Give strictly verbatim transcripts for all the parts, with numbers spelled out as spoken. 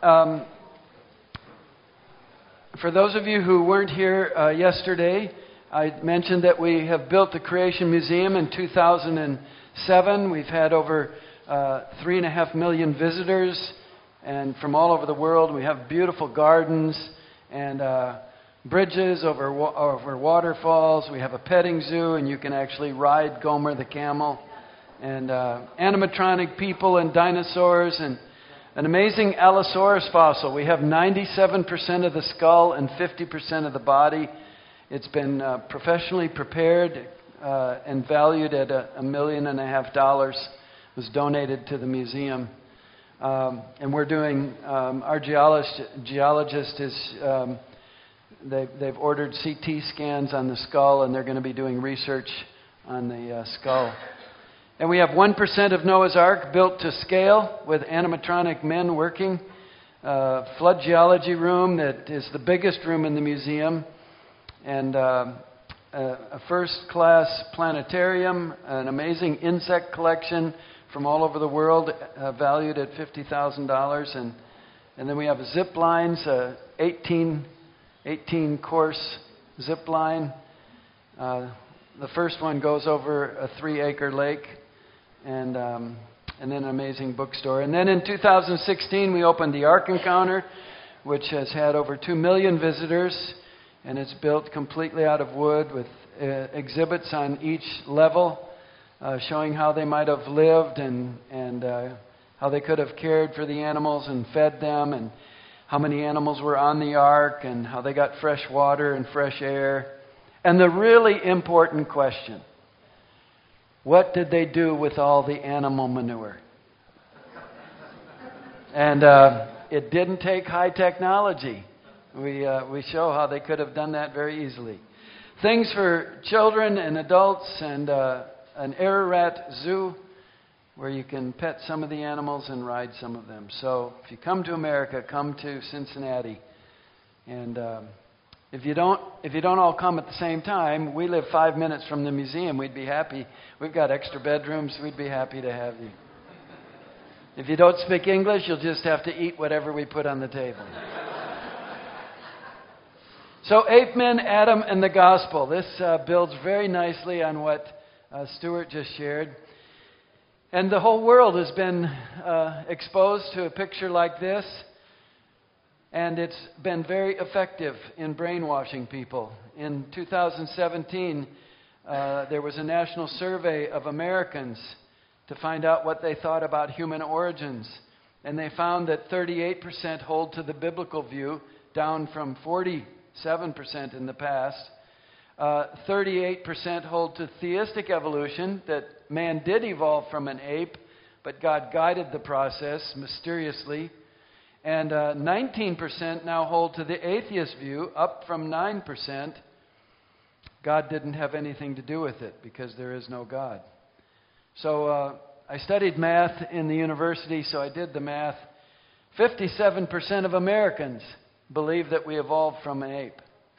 um, for those of you who weren't here uh, yesterday, I mentioned that we have built the Creation Museum in two thousand seven. We've had over uh, three and a half million visitors, and from all over the world. We have beautiful gardens and uh, bridges over wa- over waterfalls. We have a petting zoo, and you can actually ride Gomer the camel, and uh, animatronic people and dinosaurs, and an amazing Allosaurus fossil. We have ninety-seven percent of the skull and fifty percent of the body. It's been uh, professionally prepared uh, and valued at a, a million and a half dollars. It was donated to the museum. Um, and we're doing, um, our geologist, geologist is, um, they've, they've ordered C T scans on the skull, and they're going to be doing research on the uh, skull. And we have one percent of Noah's Ark built to scale with animatronic men working. Uh, flood geology room that is the biggest room in the museum. And uh, a, a first-class planetarium, an amazing insect collection from all over the world, uh, valued at fifty thousand dollars. And, and then we have zip lines, uh, eighteen, eighteen course zip line. Uh, the first one goes over a three-acre lake. And, um, and then an amazing bookstore. And then in two thousand sixteen, we opened the Ark Encounter, which has had over two million visitors. And it's built completely out of wood with uh, exhibits on each level, uh, showing how they might have lived and, and uh, how they could have cared for the animals and fed them, and how many animals were on the ark, and how they got fresh water and fresh air. And the really important question, what did they do with all the animal manure? And uh, it didn't take high technology. We uh, we show how they could have done that very easily. Things for children and adults, and uh, an Ararat zoo where you can pet some of the animals and ride some of them. So if you come to America, come to Cincinnati. And um, if you don't if you don't all come at the same time, we live five minutes from the museum. We'd be happy. We've got extra bedrooms. We'd be happy to have you. If you don't speak English, you'll just have to eat whatever we put on the table. So, Ape Men, Adam, and the Gospel. This uh, builds very nicely on what uh, Stuart just shared. And the whole world has been uh, exposed to a picture like this. And it's been very effective in brainwashing people. In two thousand seventeen, uh, there was a national survey of Americans to find out what they thought about human origins. And they found that thirty-eight percent hold to the biblical view, down from forty seven percent in the past. Uh, thirty-eight percent hold to theistic evolution, that man did evolve from an ape, but God guided the process mysteriously. And uh, nineteen percent now hold to the atheist view, up from nine percent. God didn't have anything to do with it because there is no God. So uh, I studied math in the university, so I did the math. fifty-seven percent of Americans believe that we evolved from an ape.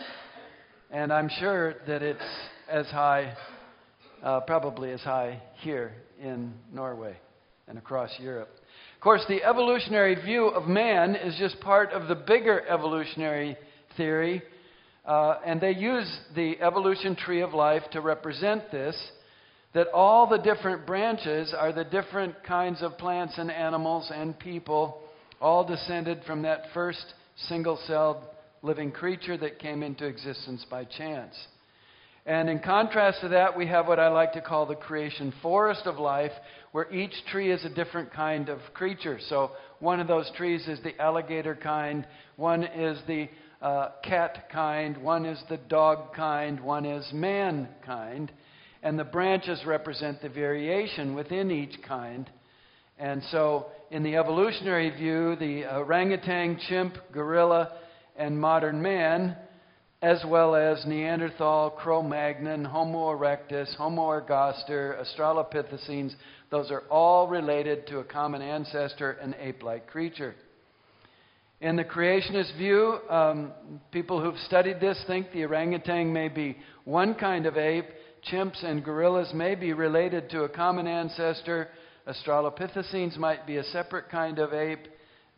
And I'm sure that it's as high, uh, probably as high here in Norway and across Europe. Of course, the evolutionary view of man is just part of the bigger evolutionary theory. Uh, and they use the evolution tree of life to represent this, that all the different branches are the different kinds of plants and animals and people, all descended from that first single-celled living creature that came into existence by chance. And in contrast to that, we have what I like to call the creation forest of life, where each tree is a different kind of creature. So one of those trees is the alligator kind, one is the uh, cat kind, one is the dog kind, one is man kind. And the branches represent the variation within each kind. And so in the evolutionary view, the orangutan, chimp, gorilla, and modern man, as well as Neanderthal, Cro-Magnon, Homo erectus, Homo ergaster, Australopithecines, those are all related to a common ancestor, an ape-like creature. In the creationist view, um, people who've studied this think the orangutan may be one kind of ape, chimps and gorillas may be related to a common ancestor, Australopithecines might be a separate kind of ape,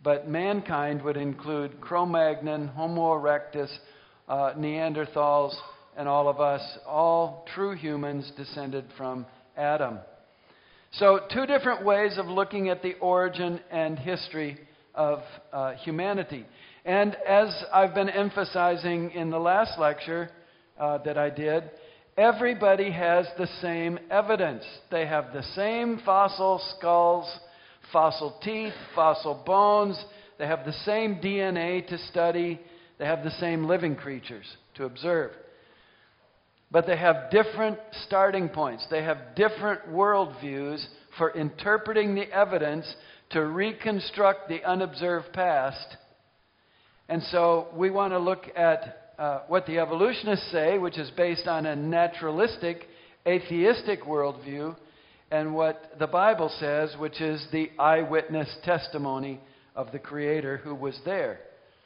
but mankind would include Cro-Magnon, Homo erectus, uh, Neanderthals, and all of us, all true humans descended from Adam. So two different ways of looking at the origin and history of uh, humanity. And as I've been emphasizing in the last lecture uh, that I did, everybody has the same evidence. They have the same fossil skulls, fossil teeth, fossil bones. They have the same D N A to study. They have the same living creatures to observe. But they have different starting points. They have different worldviews for interpreting the evidence to reconstruct the unobserved past. And so we want to look at uh, what the evolutionists say, which is based on a naturalistic, atheistic worldview, and what the Bible says, which is the eyewitness testimony of the Creator who was there.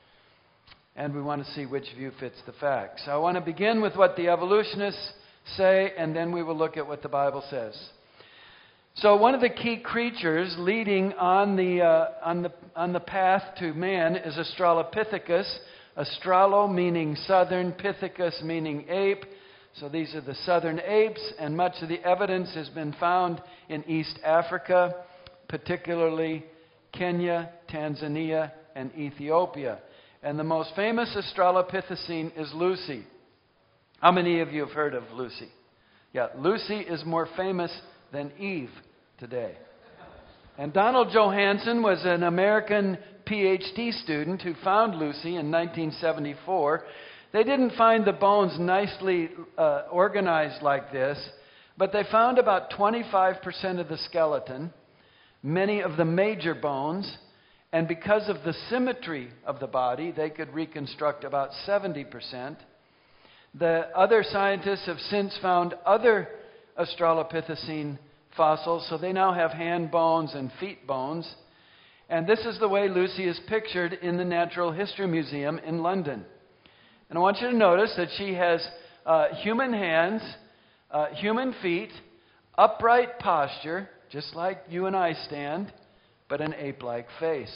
And we want to see which view fits the facts. So I want to begin with what the evolutionists say, and then we will look at what the Bible says. So one of the key creatures leading on the uh, on the on the path to man is Australopithecus. Australo meaning southern, Pithecus meaning ape. So these are the southern apes, and much of the evidence has been found in East Africa, particularly Kenya, Tanzania, and Ethiopia. And the most famous Australopithecine is Lucy. How many of you have heard of Lucy? Yeah, Lucy is more famous than Eve today. And Donald Johanson was an American P H D student who found Lucy in nineteen seventy-four. They didn't find the bones nicely uh, organized like this, but they found about twenty-five percent of the skeleton, many of the major bones, and because of the symmetry of the body, they could reconstruct about seventy percent. The other scientists have since found other Australopithecine fossils, so they now have hand bones and feet bones. And this is the way Lucy is pictured in the Natural History Museum in London. And I want you to notice that she has uh, human hands, uh, human feet, upright posture, just like you and I stand, but an ape-like face.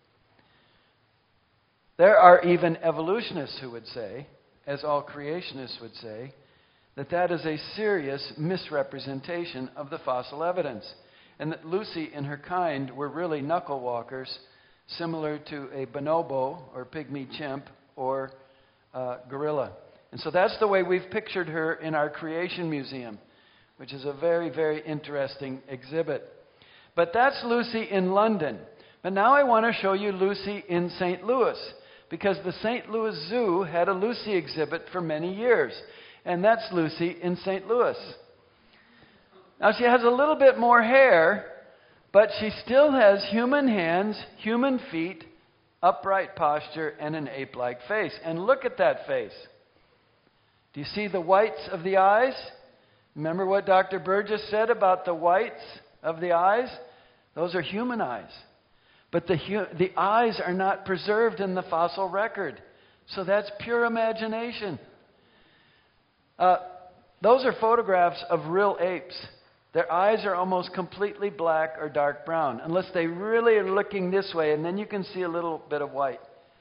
There are even evolutionists who would say, as all creationists would say, that that is a serious misrepresentation of the fossil evidence, and that Lucy and her kind were really knuckle walkers, similar to a bonobo or pygmy chimp or uh, gorilla. And so that's the way we've pictured her in our Creation Museum, which is a very, very interesting exhibit. But that's Lucy in London. But now I want to show you Lucy in Saint Louis, because the Saint Louis Zoo had a Lucy exhibit for many years. And that's Lucy in Saint Louis. Now she has a little bit more hair, but she still has human hands, human feet, upright posture, and an ape-like face. And look at that face. Do you see the whites of the eyes? Remember what Doctor Burgess said about the whites of the eyes? Those are human eyes. But the, hu- the eyes are not preserved in the fossil record. So that's pure imagination. Uh, those are photographs of real apes. Their eyes are almost completely black or dark brown, unless they really are looking this way, and then you can see a little bit of white.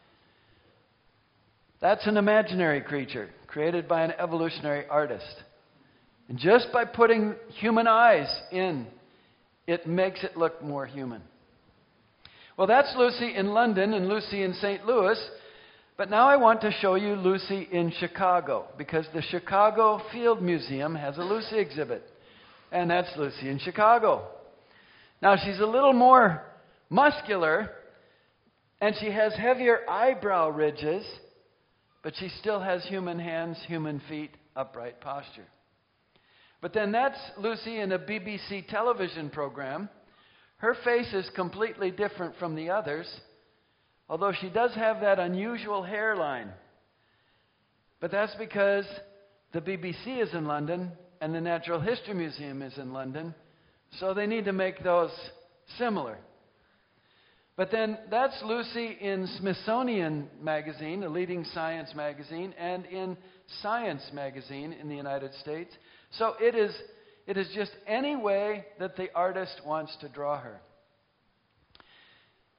That's an imaginary creature created by an evolutionary artist. And just by putting human eyes in, it makes it look more human. Well, that's Lucy in London and Lucy in Saint Louis. But now I want to show you Lucy in Chicago, because the Chicago Field Museum has a Lucy exhibit. And that's Lucy in Chicago. Now she's a little more muscular, and she has heavier eyebrow ridges, but she still has human hands, human feet, upright posture. But then that's Lucy in a B B C television program. Her face is completely different from the others, although she does have that unusual hairline. But that's because the B B C is in London and the Natural History Museum is in London, so they need to make those similar. But then that's Lucy in Smithsonian Magazine, a leading science magazine, and in Science Magazine in the United States. So it is, it is just any way that the artist wants to draw her.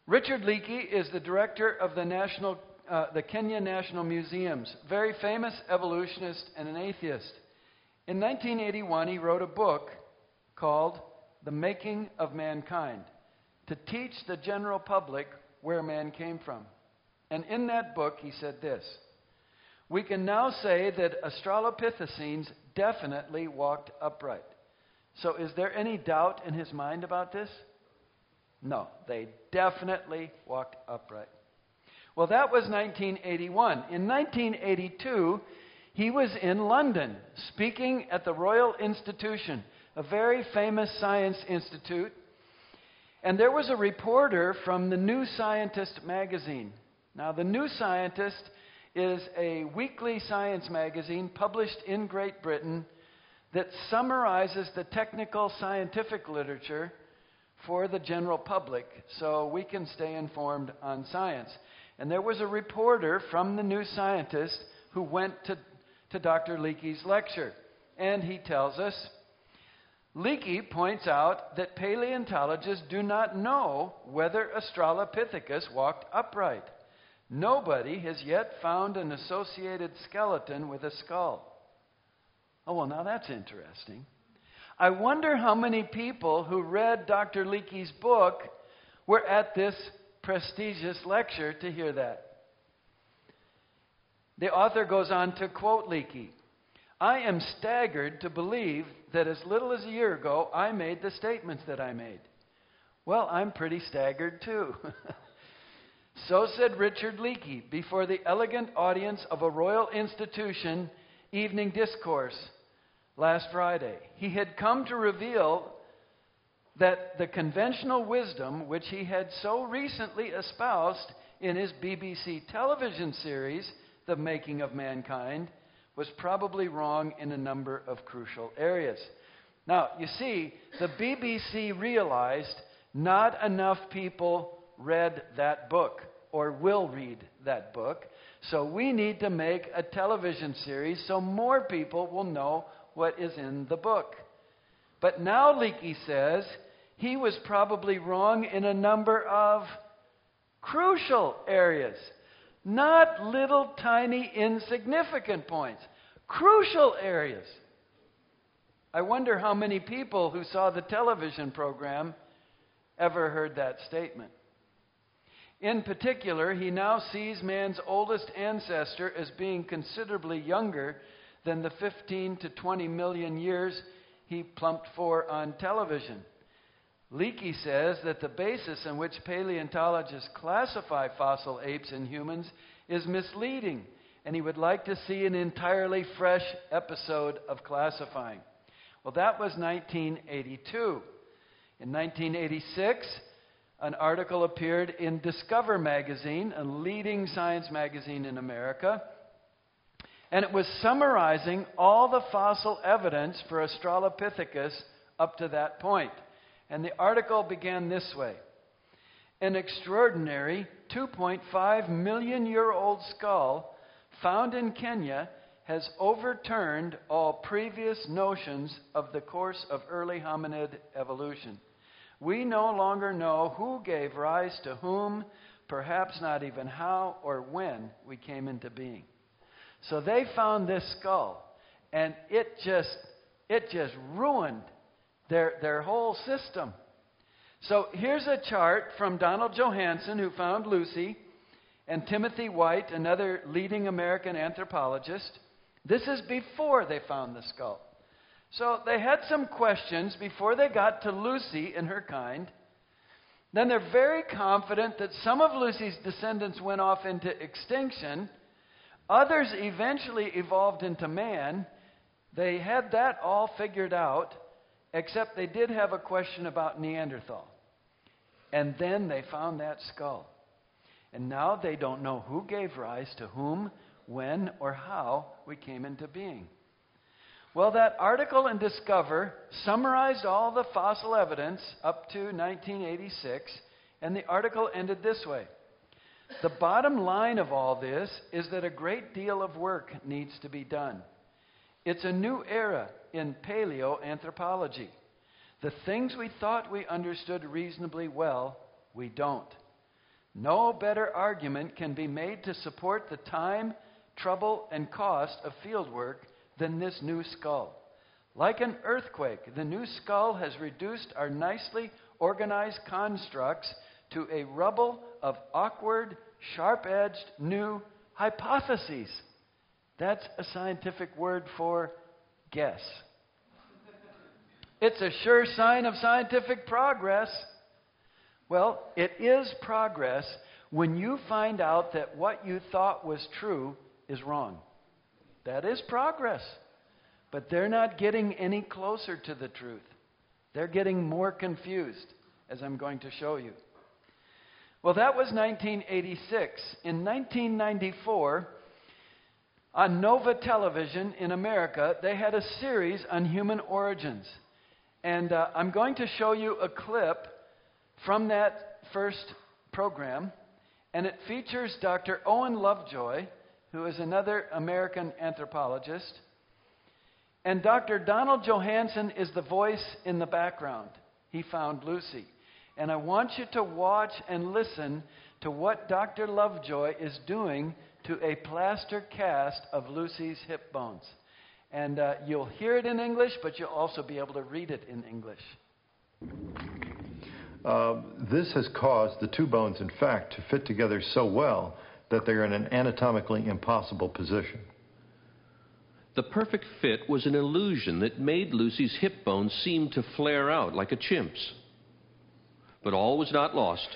Richard Leakey is the director of the National, uh, the Kenya National Museums, very famous evolutionist and an atheist. In nineteen eighty-one, he wrote a book called The Making of Mankind, to teach the general public where man came from. And in that book, he said this: "We can now say that Australopithecines definitely walked upright." So is there any doubt in his mind about this? No, they definitely walked upright. Well, that was nineteen eighty-one. In nineteen eighty-two, he was in London speaking at the Royal Institution, a very famous science institute. And there was a reporter from the New Scientist magazine. Now, the New Scientist is a weekly science magazine published in Great Britain that summarizes the technical scientific literature for the general public so we can stay informed on science. And there was a reporter from the New Scientist who went to, to Doctor Leakey's lecture. And he tells us, Leakey points out that paleontologists do not know whether Australopithecus walked upright. Nobody has yet found an associated skeleton with a skull. Oh, well, now that's interesting. I wonder how many people who read Doctor Leakey's book were at this prestigious lecture to hear that. The author goes on to quote Leakey, "I am staggered to believe that as little as a year ago I made the statements that I made." Well, I'm pretty staggered too. So said Richard Leakey before the elegant audience of a Royal Institution evening discourse last Friday. He had come to reveal that the conventional wisdom which he had so recently espoused in his B B C television series, The Making of Mankind, was probably wrong in a number of crucial areas. Now, you see, the B B C realized not enough people read that book or will read that book, so we need to make a television series so more people will know what is in the book. But now Leakey says he was probably wrong in a number of crucial areas, not little tiny insignificant points, crucial areas. I wonder how many people who saw the television program ever heard that statement. In particular, he now sees man's oldest ancestor as being considerably younger than the fifteen to twenty million years he plumped for on television. Leakey says that the basis on which paleontologists classify fossil apes and humans is misleading, and he would like to see an entirely fresh episode of classifying. Well, that was nineteen eighty-two. In nineteen eighty-six, an article appeared in Discover magazine, a leading science magazine in America, and it was summarizing all the fossil evidence for Australopithecus up to that point. And the article began this way: "An extraordinary two point five million year old skull found in Kenya has overturned all previous notions of the course of early hominid evolution. We no longer know who gave rise to whom, perhaps not even how or when we came into being." So they found this skull, and it just it just ruined their their whole system. So here's a chart from Donald Johanson, who found Lucy, and Timothy White, another leading American anthropologist. This is before they found the skull. So they had some questions before they got to Lucy and her kind. Then they're very confident that some of Lucy's descendants went off into extinction. Others eventually evolved into man. They had that all figured out, except they did have a question about Neanderthal. And then they found that skull. And now they don't know who gave rise to whom, when, or how we came into being. Well, that article in Discover summarized all the fossil evidence up to nineteen eighty-six, and the article ended this way: "The bottom line of all this is that a great deal of work needs to be done. It's a new era in paleoanthropology. The things we thought we understood reasonably well, we don't. No better argument can be made to support the time, trouble, and cost of field work than this new skull. Like an earthquake, the new skull has reduced our nicely organized constructs to a rubble of awkward, sharp-edged new hypotheses. That's a scientific word for guess. It's a sure sign of scientific progress. Well, it is progress when you find out that what you thought was true is wrong. That is progress. But they're not getting any closer to the truth. They're getting more confused, as I'm going to show you. Well, that was nineteen eighty-six. In nineteen ninety-four, on Nova Television in America, they had a series on human origins. And uh, I'm going to show you a clip from that first program. And it features Doctor Owen Lovejoy, who is another American anthropologist. And Doctor Donald Johanson is the voice in the background. He found Lucy. And I want you to watch and listen to what Doctor Lovejoy is doing to a plaster cast of Lucy's hip bones. And uh, you'll hear it in English, but you'll also be able to read it in English. Uh, this has caused the two bones, in fact, to fit together so well that they're in an anatomically impossible position. The perfect fit was an illusion that made Lucy's hip bones seem to flare out like a chimp's. But all was not lost.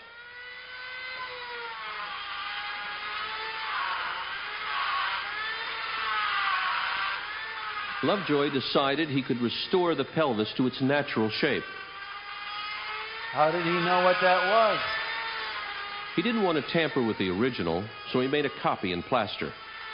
Lovejoy decided he could restore the pelvis to its natural shape. How did he know what that was? He didn't want to tamper with the original, so he made a copy in plaster.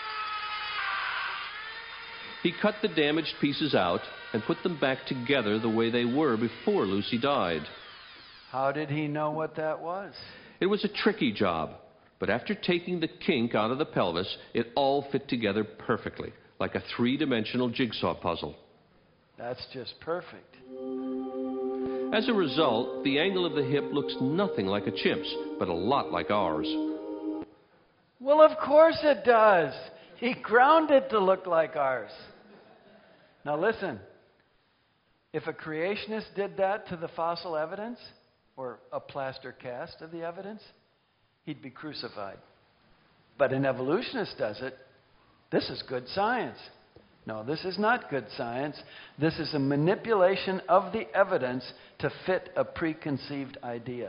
He cut the damaged pieces out and put them back together the way they were before Lucy died. How did he know what that was? It was a tricky job, but after taking the kink out of the pelvis, it all fit together perfectly, like a three-dimensional jigsaw puzzle. That's just perfect. As a result, the angle of the hip looks nothing like a chimp's, but a lot like ours. Well, of course it does. He ground it to look like ours. Now listen, if a creationist did that to the fossil evidence, or a plaster cast of the evidence, he'd be crucified. But an evolutionist does it. This is good science. No, this is not good science. This is a manipulation of the evidence to fit a preconceived idea.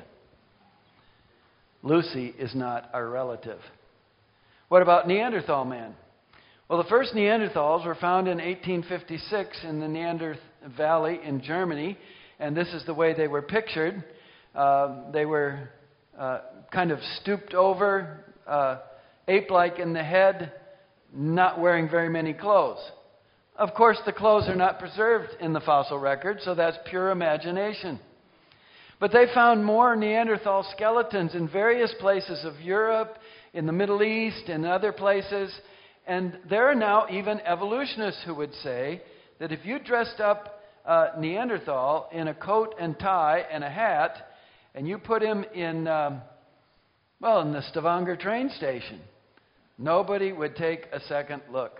Lucy is not our relative. What about Neanderthal man? Well, the first Neanderthals were found in eighteen fifty-six in the Neander Valley in Germany, and this is the way they were pictured. Uh, they were uh, kind of stooped over, uh, ape-like in the head, not wearing very many clothes. Of course, the clothes are not preserved in the fossil record, so that's pure imagination. But they found more Neanderthal skeletons in various places of Europe, in the Middle East, and other places. And there are now even evolutionists who would say that if you dressed up uh, Neanderthal in a coat and tie and a hat, and you put him in, um, well, in the Stavanger train station, nobody would take a second look.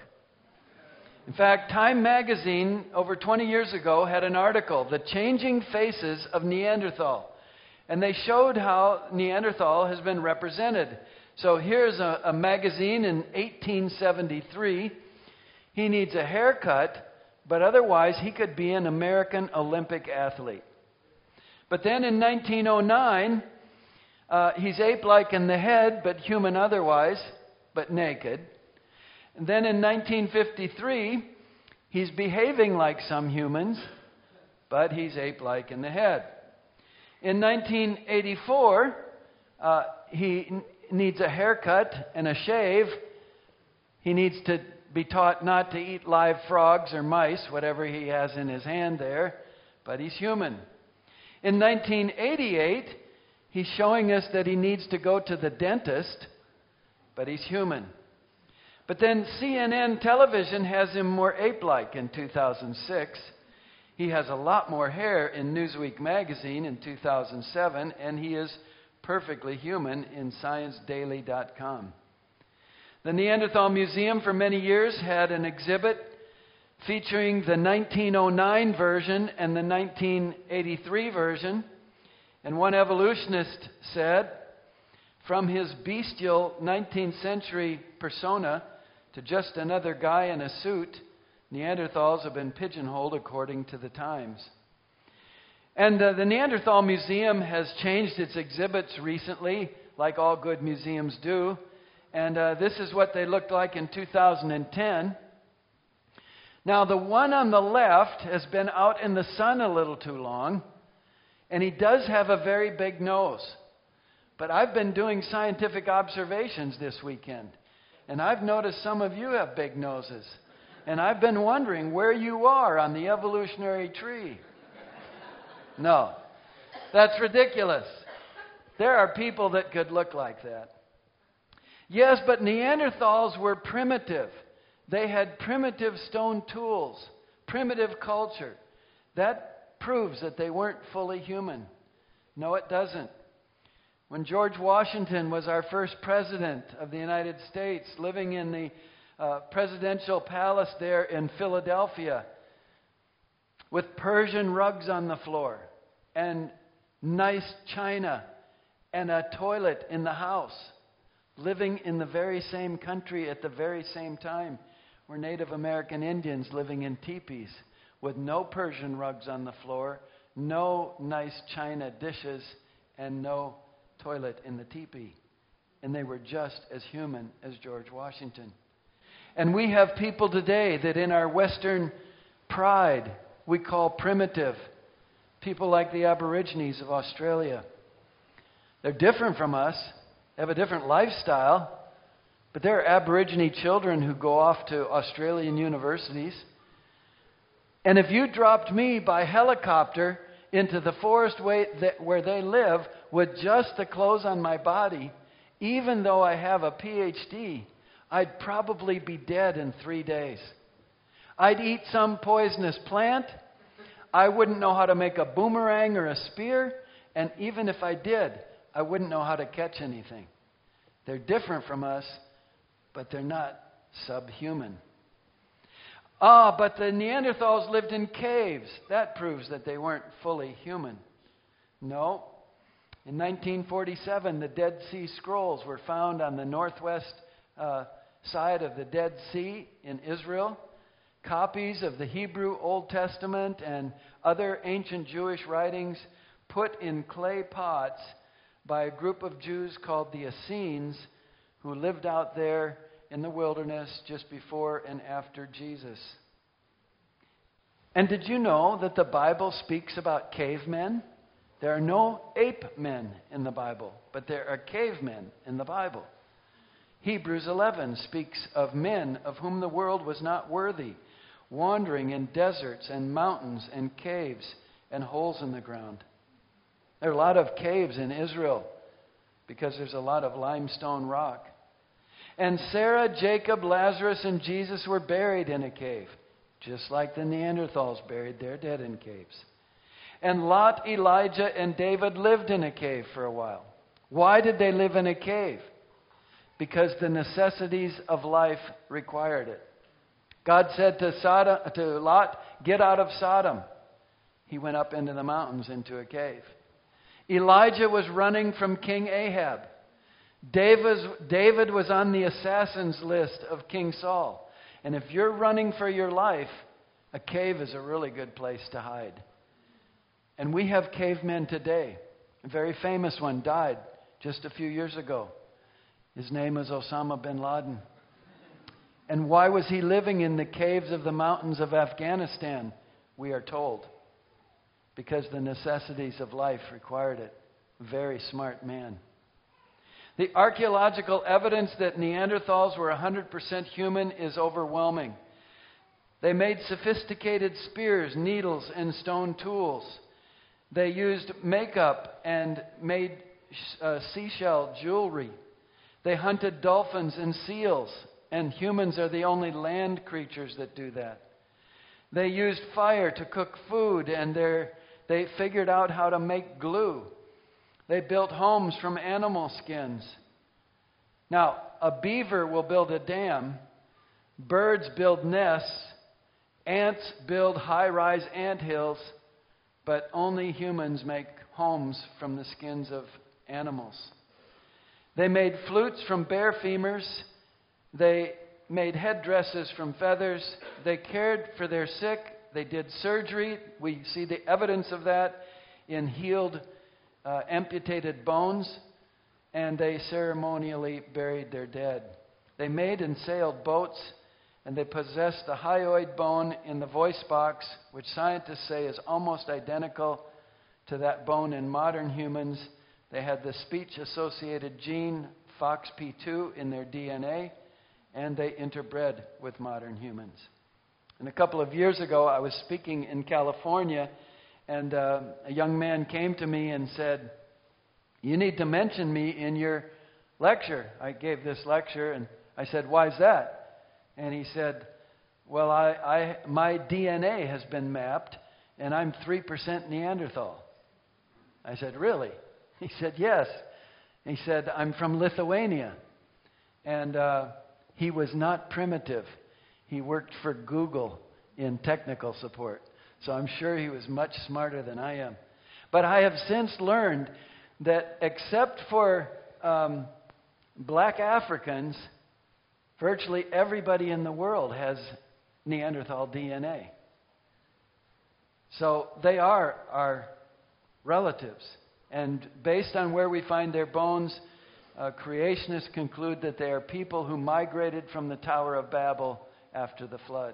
In fact, Time magazine over twenty years ago had an article, The Changing Faces of Neanderthal. And they showed how Neanderthal has been represented. So here's a, a magazine in eighteen seventy-three. He needs a haircut, but otherwise he could be an American Olympic athlete. But then in nineteen oh nine, uh, he's ape-like in the head, but human otherwise, but naked. And then in nineteen fifty-three, he's behaving like some humans, but he's ape-like in the head. In nineteen eighty-four, uh, he n- needs a haircut and a shave. He needs to be taught not to eat live frogs or mice, whatever he has in his hand there, but he's human. In nineteen eighty-eight, he's showing us that he needs to go to the dentist, but he's human. But then C N N television has him more ape-like in two thousand six. He has a lot more hair in Newsweek magazine in two thousand seven, and he is perfectly human in science daily dot com. The Neanderthal Museum for many years had an exhibit featuring the nineteen oh nine version and the nineteen eighty-three version. And one evolutionist said, from his bestial nineteenth century persona to just another guy in a suit, Neanderthals have been pigeonholed according to the times. And uh, the Neanderthal Museum has changed its exhibits recently, like all good museums do. And uh, this is what they looked like in two thousand ten. Now, the one on the left has been out in the sun a little too long, and he does have a very big nose. But I've been doing scientific observations this weekend, and I've noticed some of you have big noses. And I've been wondering where you are on the evolutionary tree. No, that's ridiculous. There are people that could look like that. Yes, but Neanderthals were primitive. They had primitive stone tools, primitive culture. That proves that they weren't fully human. No, it doesn't. When George Washington was our first president of the United States, living in the uh, presidential palace there in Philadelphia, with Persian rugs on the floor and nice china and a toilet in the house, living in the very same country at the very same time, were Native American Indians living in teepees with no Persian rugs on the floor, no nice china dishes, and no toilet in the teepee. And they were just as human as George Washington. And we have people today that in our Western pride we call primitive. People like the Aborigines of Australia. They're different from us. They have a different lifestyle. But there are Aborigine children who go off to Australian universities. And if you dropped me by helicopter into the forest way that, where they live with just the clothes on my body, even though I have a P H D, I'd probably be dead in three days. I'd eat some poisonous plant. I wouldn't know how to make a boomerang or a spear. And even if I did, I wouldn't know how to catch anything. They're different from us, but they're not subhuman. Ah, but the Neanderthals lived in caves. That proves that they weren't fully human. No. In nineteen forty-seven, the Dead Sea Scrolls were found on the northwest uh, side of the Dead Sea in Israel. Copies of the Hebrew Old Testament and other ancient Jewish writings put in clay pots by a group of Jews called the Essenes, who lived out there in the wilderness just before and after Jesus. And did you know that the Bible speaks about cavemen? There are no ape men in the Bible, but there are cavemen in the Bible. Hebrews eleven speaks of men of whom the world was not worthy, wandering in deserts and mountains and caves and holes in the ground. There are a lot of caves in Israel because there's a lot of limestone rock. And Sarah, Jacob, Lazarus, and Jesus were buried in a cave, just like the Neanderthals buried their dead in caves. And Lot, Elijah, and David lived in a cave for a while. Why did they live in a cave? Because the necessities of life required it. God said to, Sodom, to Lot, "Get out of Sodom." He went up into the mountains into a cave. Elijah was running from King Ahab. David, David was on the assassins list of King Saul. And if you're running for your life, a cave is a really good place to hide. And we have cavemen today. A very famous one died just a few years ago. His name is Osama bin Laden. And why was he living in the caves of the mountains of Afghanistan? We are told. Because the necessities of life required it. Very smart man. The archaeological evidence that Neanderthals were one hundred percent human is overwhelming. They made sophisticated spears, needles, and stone tools. They used makeup and made uh, seashell jewelry. They hunted dolphins and seals, and humans are the only land creatures that do that. They used fire to cook food, and they figured out how to make glue. They built homes from animal skins. Now, a beaver will build a dam. Birds build nests. Ants build high-rise anthills. But only humans make homes from the skins of animals. They made flutes from bear femurs. They made headdresses from feathers. They cared for their sick. They did surgery. We see the evidence of that in healed, uh, amputated bones. And they ceremonially buried their dead. They made and sailed boats, and they possessed the hyoid bone in the voice box, which scientists say is almost identical to that bone in modern humans. They had the speech-associated gene F O X P two in their D N A, and they interbred with modern humans. And a couple of years ago, I was speaking in California, and uh, a young man came to me and said, "You need to mention me in your lecture." I gave this lecture, and I said, "Why's that?" And he said, "Well, I, I my D N A has been mapped, and I'm three percent Neanderthal." I said, "Really?" He said, "Yes." He said, "I'm from Lithuania." And uh, he was not primitive. He worked for Google in technical support. So I'm sure he was much smarter than I am. But I have since learned that except for um, black Africans, virtually everybody in the world has Neanderthal D N A. So they are our relatives. And based on where we find their bones, uh, creationists conclude that they are people who migrated from the Tower of Babel after the flood.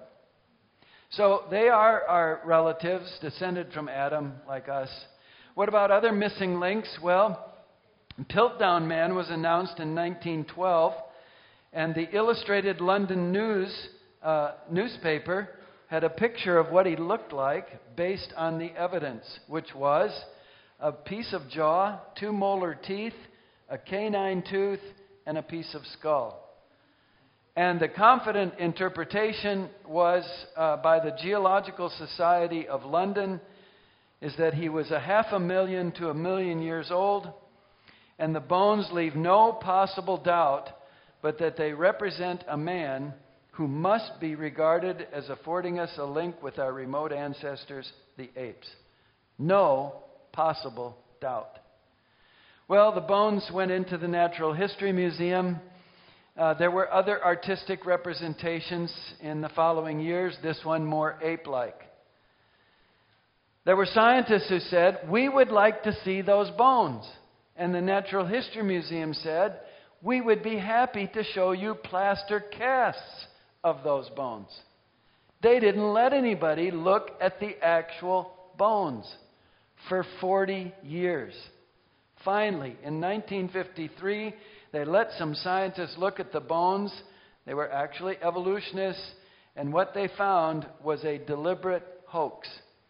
So they are our relatives, descended from Adam, like us. What about other missing links? Well, Piltdown Man was announced in nineteen twelve, and the Illustrated London News uh, newspaper had a picture of what he looked like based on the evidence, which was a piece of jaw, two molar teeth, a canine tooth, and a piece of skull. And the confident interpretation was uh, by the Geological Society of London is that he was a half a million to a million years old, and the bones leave no possible doubt but that they represent a man who must be regarded as affording us a link with our remote ancestors, the apes. No possible doubt. Well, the bones went into the Natural History Museum. Uh, there were other artistic representations in the following years, this one more ape-like. There were scientists who said, "We would like to see those bones." And the Natural History Museum said, "We would be happy to show you plaster casts of those bones." They didn't let anybody look at the actual bones for forty years. Finally, in nineteen fifty-three, they let some scientists look at the bones. They were actually evolutionists, and what they found was a deliberate hoax.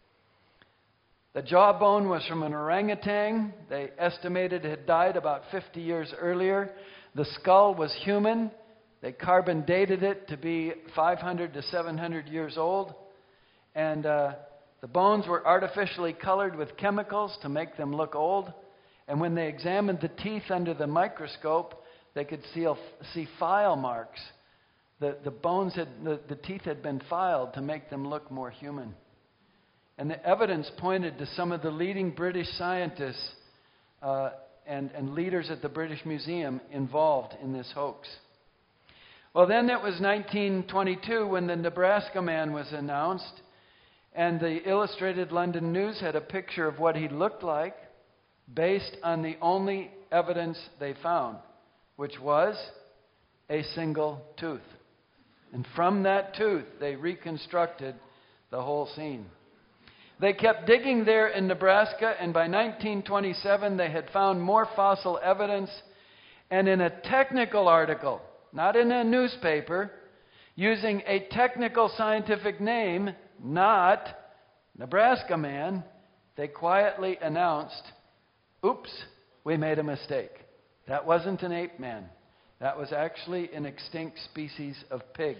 The jawbone was from an orangutan. They estimated it had died about fifty years earlier. The skull was human. They carbon dated it to be five hundred to seven hundred years old. And uh, the bones were artificially colored with chemicals to make them look old. And when they examined the teeth under the microscope, they could see, see file marks. The, the bones had, the, the teeth had been filed to make them look more human. And the evidence pointed to some of the leading British scientists uh, and, and leaders at the British Museum involved in this hoax. Well, then it was nineteen twenty-two when the Nebraska Man was announced, and the Illustrated London News had a picture of what he looked like based on the only evidence they found, which was a single tooth. And from that tooth, they reconstructed the whole scene. They kept digging there in Nebraska, and by nineteen twenty-seven, they had found more fossil evidence. And in a technical article, not in a newspaper, using a technical scientific name, not Nebraska Man, they quietly announced, "Oops, we made a mistake. That wasn't an ape man. That was actually an extinct species of pig."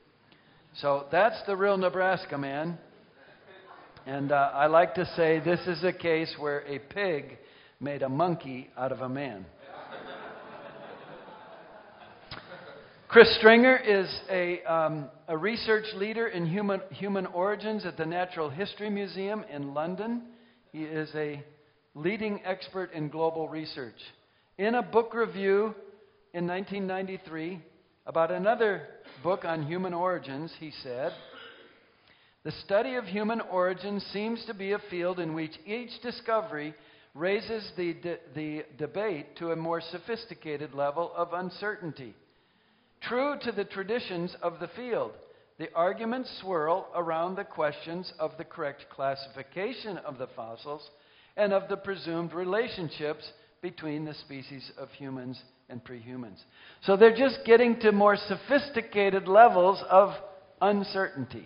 So that's the real Nebraska Man. And uh, I like to say this is a case where a pig made a monkey out of a man. Chris Stringer is a, um, a research leader in human, human origins at the Natural History Museum in London. He is a leading expert in global research. In a book review in nineteen ninety-three about another book on human origins, he said, "The study of human origins seems to be a field in which each discovery raises the, de- the debate to a more sophisticated level of uncertainty. True to the traditions of the field, the arguments swirl around the questions of the correct classification of the fossils and of the presumed relationships between the species of humans and prehumans." So they're just getting to more sophisticated levels of uncertainty.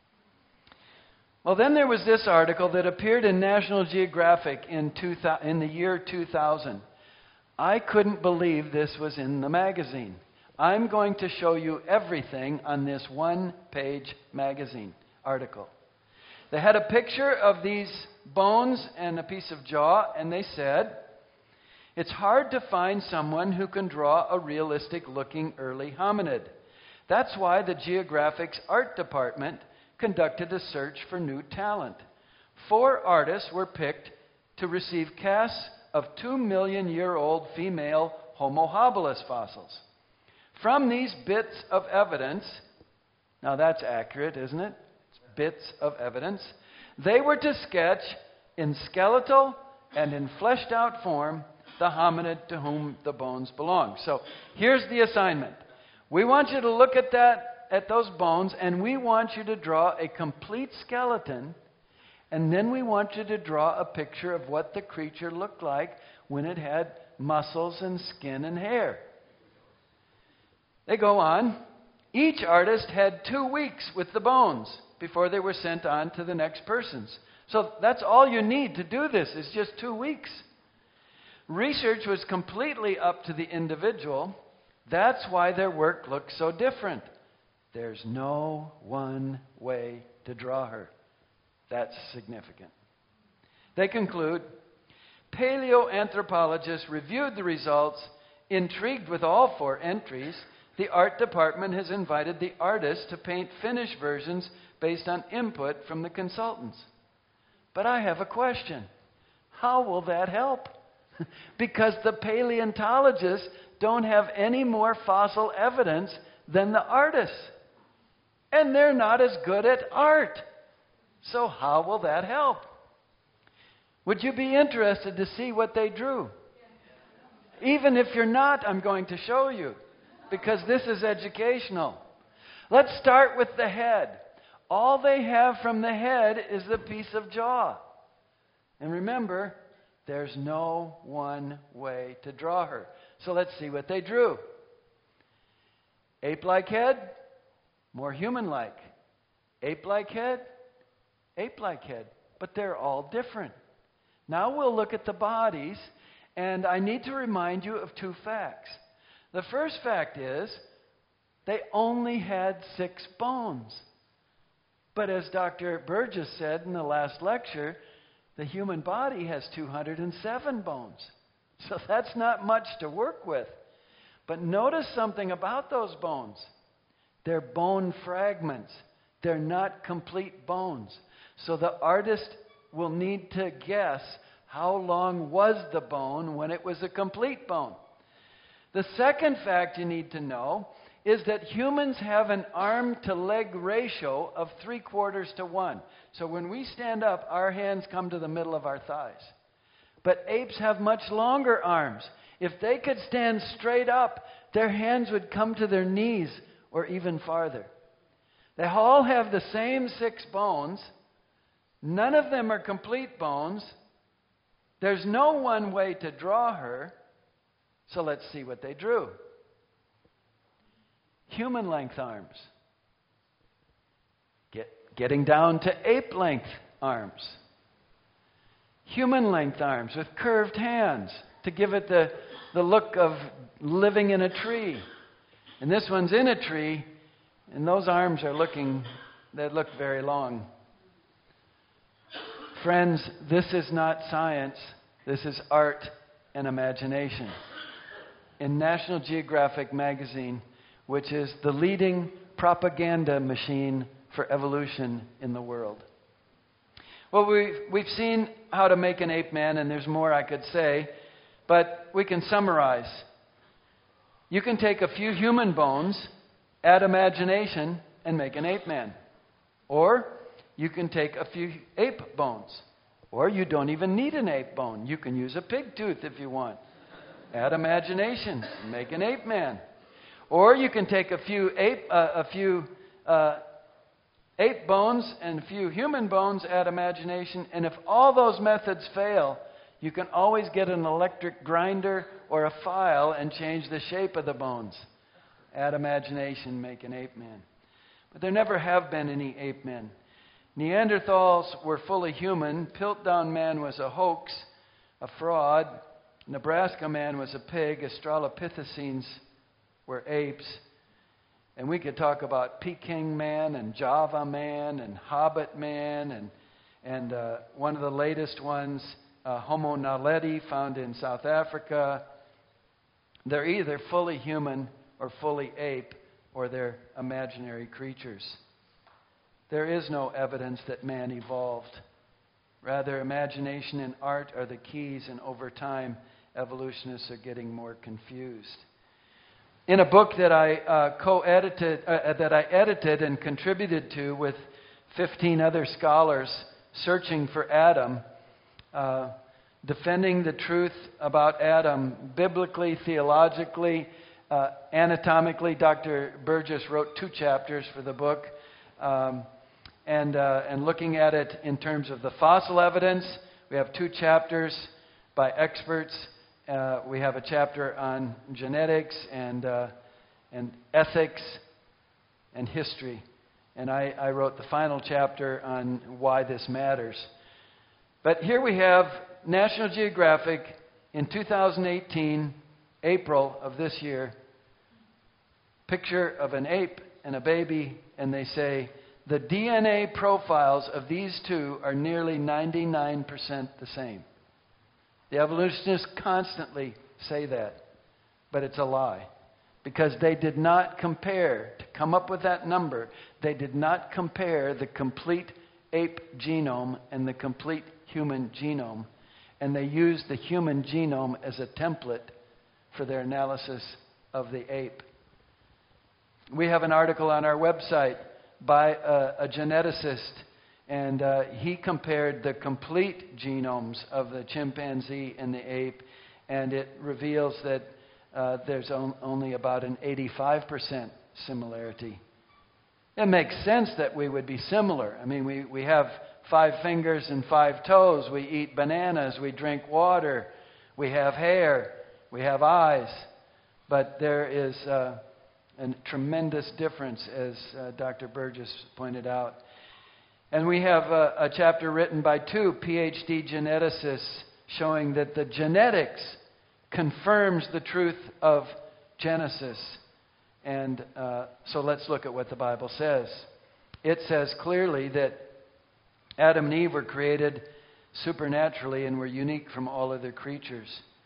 Well, then there was this article that appeared in National Geographic in, two thousand, in the year two thousand. I couldn't believe this was in the magazine. I'm going to show you everything on this one-page magazine article. They had a picture of these bones and a piece of jaw, and they said, "It's hard to find someone who can draw a realistic-looking early hominid. That's why the Geographic's art department conducted a search for new talent. Four artists were picked to receive casts of two million year old female Homo habilis fossils. From these bits of evidence," now that's accurate, isn't it? Bits of evidence. "They were to sketch in skeletal and in fleshed out form the hominid to whom the bones belong." So here's the assignment. We want you to look at that, at those bones, and we want you to draw a complete skeleton, and then we want you to draw a picture of what the creature looked like when it had muscles and skin and hair. They go on. Each artist had two weeks with the bones before they were sent on to the next persons. So that's all you need to do this, is just two weeks. Research was completely up to the individual. That's why their work looked so different. There's no one way to draw her. That's significant. They conclude, paleoanthropologists reviewed the results. Intrigued with all four entries, the art department has invited the artists to paint finished versions based on input from the consultants. But I have a question. How will that help? Because the paleontologists don't have any more fossil evidence than the artists. And they're not as good at art. So how will that help? Would you be interested to see what they drew? Even if you're not, I'm going to show you, because this is educational. Let's start with the head. All they have from the head is the piece of jaw. And remember, there's no one way to draw her. So let's see what they drew. Ape-like head, more human-like. Ape-like head, ape-like head. But they're all different. Now we'll look at the bodies, and I need to remind you of two facts. The first fact is, they only had six bones. But as Doctor Burgess said in the last lecture, the human body has two hundred seven bones. So that's not much to work with. But notice something about those bones. They're bone fragments. They're not complete bones. So the artist will need to guess how long was the bone when it was a complete bone. The second fact you need to know is that humans have an arm-to-leg ratio of three quarters to one. So when we stand up, our hands come to the middle of our thighs. But apes have much longer arms. If they could stand straight up, their hands would come to their knees or even farther. They all have the same six bones. None of them are complete bones. There's no one way to draw her. So let's see what they drew. Human-length arms. Get, getting down to ape-length arms. Human-length arms with curved hands to give it the, the look of living in a tree. And this one's in a tree, and those arms are looking, they look very long. Friends, this is not science. This is art and imagination. In National Geographic magazine, which is the leading propaganda machine for evolution in the world. Well, we've, we've seen how to make an ape man, and there's more I could say, but we can summarize. You can take a few human bones, add imagination, and make an ape man. Or you can take a few ape bones. Or you don't even need an ape bone. You can use a pig tooth if you want. Add imagination, and make an ape man. Or you can take a few ape, uh, a few uh, ape bones and a few human bones, add imagination, and if all those methods fail, you can always get an electric grinder or a file and change the shape of the bones. Add imagination, make an ape man. But there never have been any ape men. Neanderthals were fully human. Piltdown man was a hoax, a fraud. Nebraska man was a pig. Australopithecines were apes. And we could talk about Peking man and Java man and Hobbit man and, and uh, one of the latest ones, uh, Homo naledi, found in South Africa. They're either fully human or fully ape, or they're imaginary creatures. There is no evidence that man evolved. Rather, imagination and art are the keys, and over time, evolutionists are getting more confused. In a book that I uh, co-edited, uh, that I edited and contributed to with fifteen other scholars searching for Adam, uh, defending the truth about Adam biblically, theologically, uh, anatomically. Doctor Burgess wrote two chapters for the book, um, and uh, and looking at it in terms of the fossil evidence. We have two chapters by experts. Uh, we have a chapter on genetics and uh, and ethics and history. And I, I wrote the final chapter on why this matters. But here we have National Geographic in two thousand eighteen, April of this year, picture of an ape and a baby, and they say, the D N A profiles of these two are nearly ninety-nine percent the same. The evolutionists constantly say that, but it's a lie. Because they did not compare, to come up with that number, they did not compare the complete ape genome and the complete human genome. And they used the human genome as a template for their analysis of the ape. We have an article on our website by a, a geneticist, and uh, he compared the complete genomes of the chimpanzee and the ape, and it reveals that uh, there's on, only about an eighty-five percent similarity. It makes sense that we would be similar. I mean, we, we have five fingers and five toes. We eat bananas. We drink water. We have hair. We have eyes. But there is uh, a tremendous difference, as uh, Doctor Burgess pointed out. And we have a, a chapter written by two P H D geneticists showing that the genetics confirms the truth of Genesis. And uh, so let's look at what the Bible says. It says clearly that Adam and Eve were created supernaturally and were unique from all other creatures.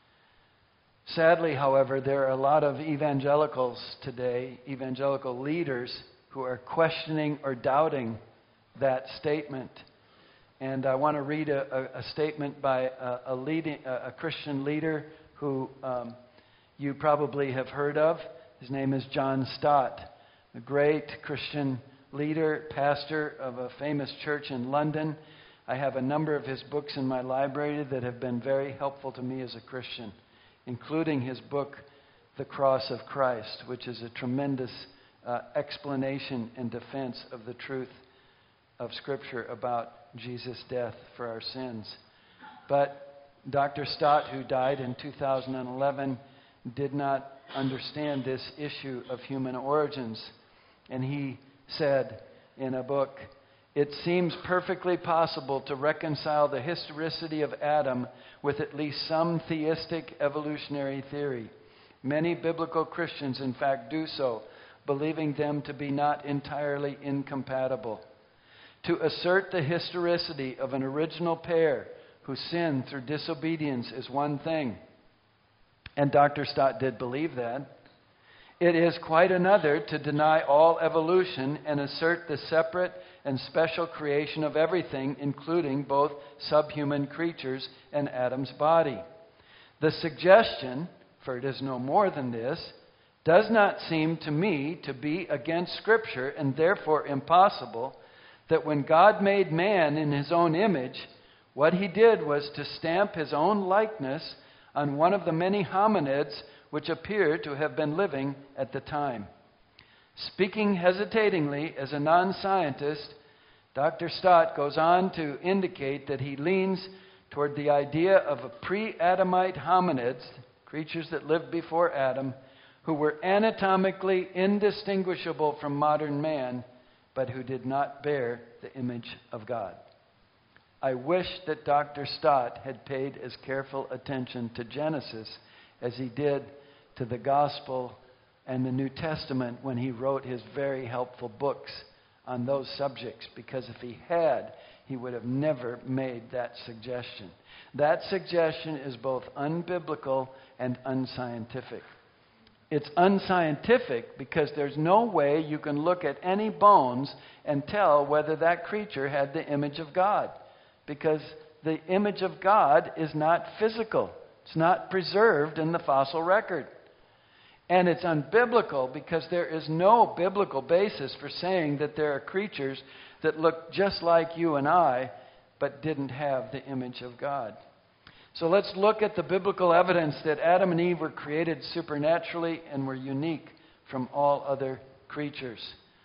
Sadly, however, there are a lot of evangelicals today, evangelical leaders, who are questioning or doubting that statement. And I want to read a, a, a statement by a, a, leading, a, a Christian leader who um, you probably have heard of. His name is John Stott, a great Christian leader, pastor of a famous church in London. I have a number of his books in my library that have been very helpful to me as a Christian, including his book, The Cross of Christ, which is a tremendous uh, explanation and defense of the truth of Scripture about Jesus' death for our sins. But Doctor Stott, who died in two thousand eleven, did not understand this issue of human origins. And he said in a book, it seems perfectly possible to reconcile the historicity of Adam with at least some theistic evolutionary theory. Many biblical Christians, in fact, do so, believing them to be not entirely incompatible. To assert the historicity of an original pair who sin through disobedience is one thing. And Doctor Stott did believe that. It is quite another to deny all evolution and assert the separate and special creation of everything, including both subhuman creatures and Adam's body. The suggestion, for it is no more than this, does not seem to me to be against Scripture and therefore impossible, that when God made man in his own image, what he did was to stamp his own likeness on one of the many hominids which appear to have been living at the time. Speaking hesitatingly as a non-scientist, Doctor Stott goes on to indicate that he leans toward the idea of a pre-Adamite hominids, creatures that lived before Adam, who were anatomically indistinguishable from modern man, but who did not bear the image of God. I wish that Doctor Stott had paid as careful attention to Genesis as he did to the Gospel and the New Testament when he wrote his very helpful books on those subjects, because if he had, he would have never made that suggestion. That suggestion is both unbiblical and unscientific. It's unscientific because there's no way you can look at any bones and tell whether that creature had the image of God, because the image of God is not physical. It's not preserved in the fossil record. And it's unbiblical because there is no biblical basis for saying that there are creatures that look just like you and I, but didn't have the image of God. So let's look at the biblical evidence that Adam and Eve were created supernaturally and were unique from all other creatures.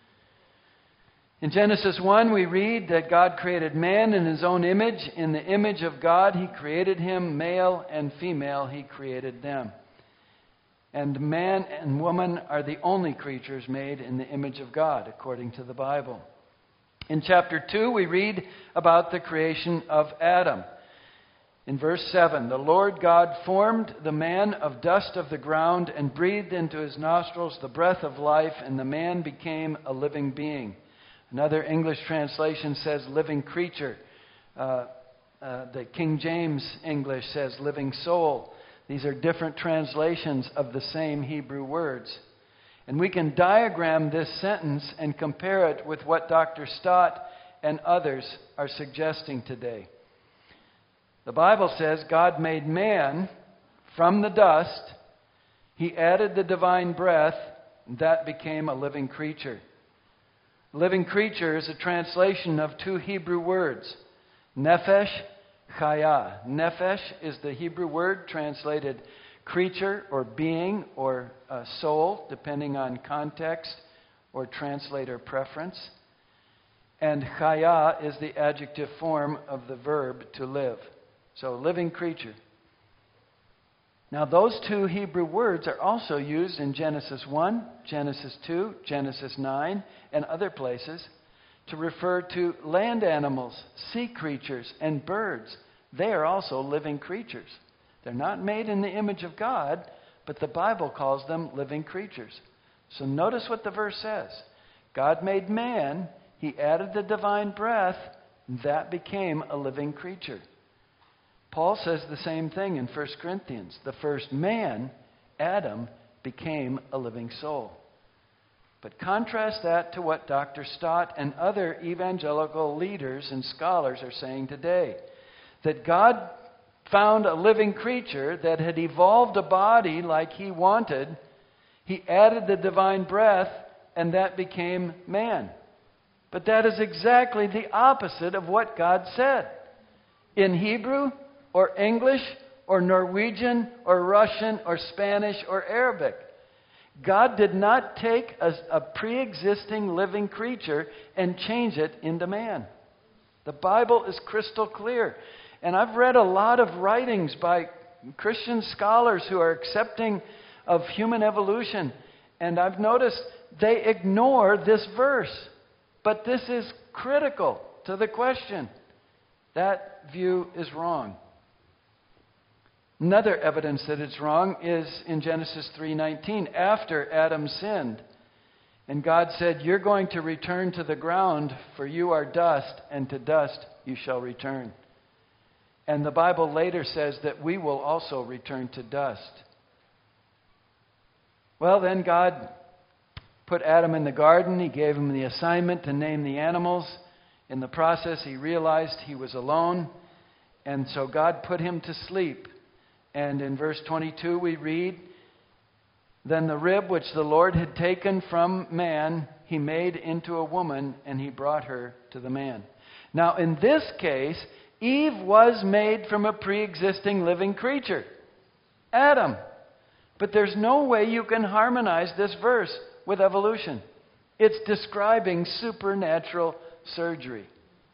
In Genesis one, we read that God created man in his own image. In the image of God, he created him, male and female, he created them. And man and woman are the only creatures made in the image of God, according to the Bible. In chapter two, we read about the creation of Adam. In verse seven, the Lord God formed the man of dust of the ground and breathed into his nostrils the breath of life, and the man became a living being. Another English translation says living creature. Uh, uh, the King James English says living soul. These are different translations of the same Hebrew words. And we can diagram this sentence and compare it with what Doctor Stott and others are suggesting today. The Bible says God made man from the dust. He added the divine breath, and that became a living creature. Living creature is a translation of two Hebrew words, nephesh, chaya. Nephesh is the Hebrew word translated creature or being or uh, soul, depending on context or translator preference. And chaya is the adjective form of the verb to live. So, living creature. Now, those two Hebrew words are also used in Genesis one, Genesis two, Genesis nine, and other places to refer to land animals, sea creatures, and birds. They are also living creatures. They're not made in the image of God, but the Bible calls them living creatures. So notice what the verse says. God made man, he added the divine breath, and that became a living creature. Paul says the same thing in First Corinthians. The first man, Adam, became a living soul. But contrast that to what Doctor Stott and other evangelical leaders and scholars are saying today. That God found a living creature that had evolved a body like he wanted. He added the divine breath, and that became man. But that is exactly the opposite of what God said. In Hebrew, or English, or Norwegian, or Russian, or Spanish, or Arabic. God did not take a, a pre-existing living creature and change it into man. The Bible is crystal clear. And I've read a lot of writings by Christian scholars who are accepting of human evolution. And I've noticed they ignore this verse. But this is critical to the question. That view is wrong. Another evidence that it's wrong is in Genesis three nineteen. After Adam sinned, and God said, "You're going to return to the ground, for you are dust, and to dust you shall return." And the Bible later says that we will also return to dust. Well, then God put Adam in the garden. He gave him the assignment to name the animals. In the process, he realized he was alone. And so God put him to sleep. And in verse twenty-two we read, "Then the rib which the Lord had taken from man, he made into a woman, and he brought her to the man." Now, in this case, Eve was made from a pre-existing living creature, Adam. But there's no way you can harmonize this verse with evolution. It's describing supernatural surgery.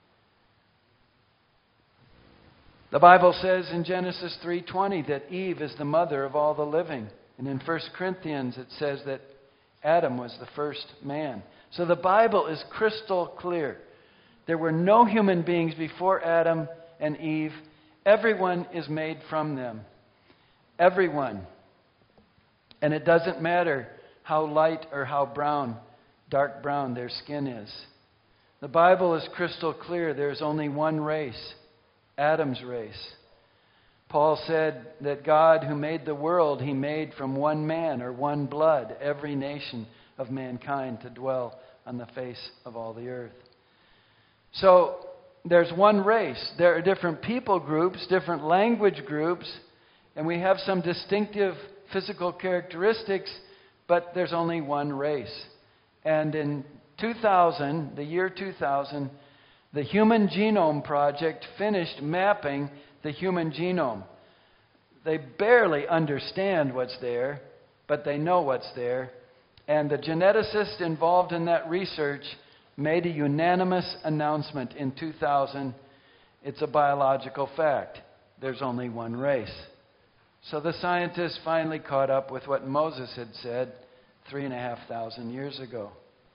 The Bible says in Genesis three twenty that Eve is the mother of all the living. And in First Corinthians it says that Adam was the first man. So the Bible is crystal clear. There were no human beings before Adam and Eve. Everyone is made from them. Everyone. And it doesn't matter how light or how brown, dark brown their skin is. The Bible is crystal clear. There's only one race, Adam's race. Paul said that God, who made the world, he made from one man or one blood every nation of mankind to dwell on the face of all the earth. So there's one race. There are different people groups, different language groups, and we have some distinctive physical characteristics, but there's only one race. And in two thousand, the year two thousand, the Human Genome Project finished mapping the human genome. They barely understand what's there, but they know what's there. And the geneticists involved in that research made a unanimous announcement in two thousand. It's a biological fact. There's only one race. So the scientists finally caught up with what Moses had said three and a half thousand years ago.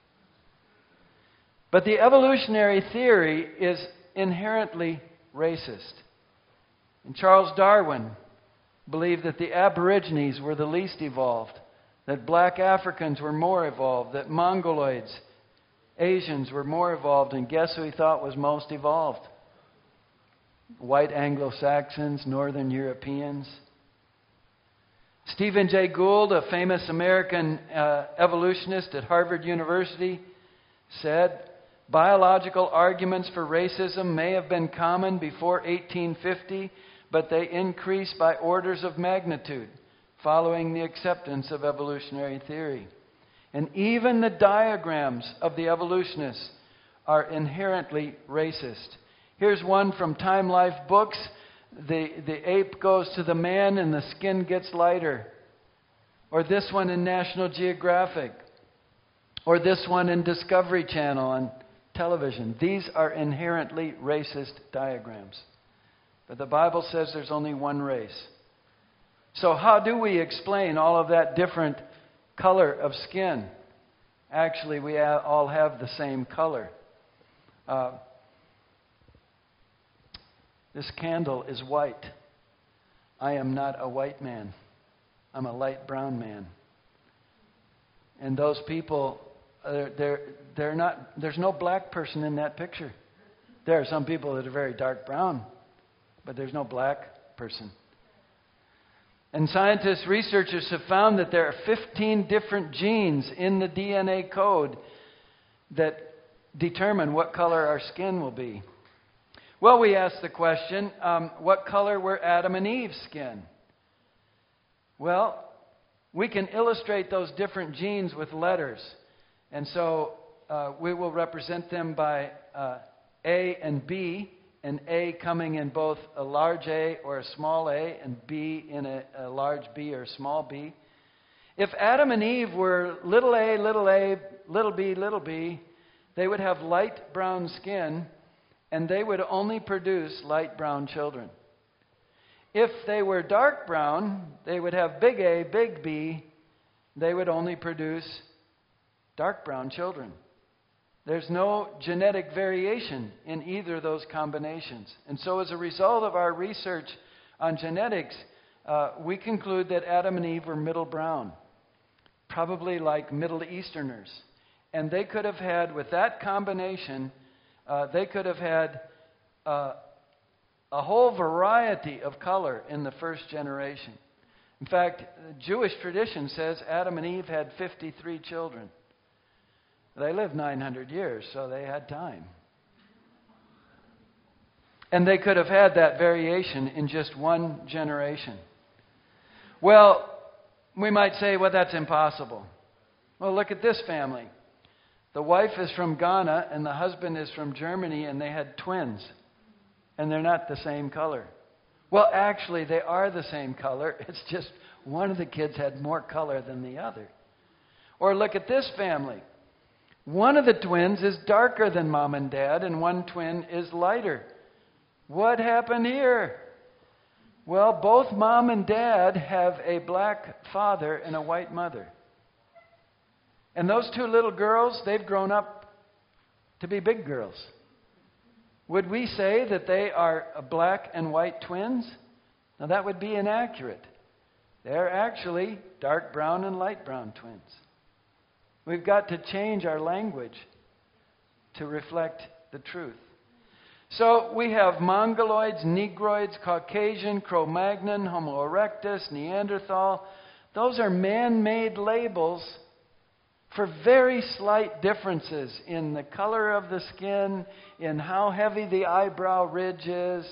But the evolutionary theory is inherently racist. And Charles Darwin believed that the Aborigines were the least evolved, that black Africans were more evolved, that Mongoloids, Asians were more evolved, and guess who he thought was most evolved? White Anglo-Saxons, Northern Europeans. Stephen Jay Gould, a famous American uh, evolutionist at Harvard University, said, "Biological arguments for racism may have been common before eighteen fifty, but they increase by orders of magnitude following the acceptance of evolutionary theory. And even the diagrams of the evolutionists are inherently racist." Here's one from Time Life Books. The, the ape goes to the man and the skin gets lighter. Or this one in National Geographic. Or this one in Discovery Channel on television. These are inherently racist diagrams. But the Bible says there's only one race. So how do we explain all of that different color of skin? Actually, we all have the same color. Uh, this candle is white. I am not a white man. I'm a light brown man. And those people, uh, they're, they're not, there's no black person in that picture. There are some people that are very dark brown, but there's no black person. And scientists, researchers have found that there are fifteen different genes in the D N A code that determine what color our skin will be. Well, we asked the question, um, what color were Adam and Eve's skin? Well, we can illustrate those different genes with letters. And so uh, we will represent them by uh, A and B, and A coming in both a large A or a small a, and B in a, a large B or a small b. If Adam and Eve were little a, little a, little b, little b, they would have light brown skin, and they would only produce light brown children. If they were dark brown, they would have big A, big B. They would only produce dark brown children. There's no genetic variation in either of those combinations. And so as a result of our research on genetics, uh, we conclude that Adam and Eve were middle brown, probably like Middle Easterners. And they could have had, with that combination, uh, they could have had uh, a whole variety of color in the first generation. In fact, Jewish tradition says Adam and Eve had fifty-three children. They lived nine hundred years, so they had time. And they could have had that variation in just one generation. Well, we might say, well, that's impossible. Well, look at this family. The wife is from Ghana and the husband is from Germany, and they had twins. And they're not the same color. Well, actually, they are the same color. It's just one of the kids had more color than the other. Or look at this family. One of the twins is darker than mom and dad, and one twin is lighter. What happened here? Well, both mom and dad have a black father and a white mother. And those two little girls, they've grown up to be big girls. Would we say that they are black and white twins? Now, that would be inaccurate. They're actually dark brown and light brown twins. We've got to change our language to reflect the truth. So we have Mongoloids, Negroids, Caucasian, Cro-Magnon, Homo erectus, Neanderthal. Those are man-made labels for very slight differences in the color of the skin, in how heavy the eyebrow ridge is.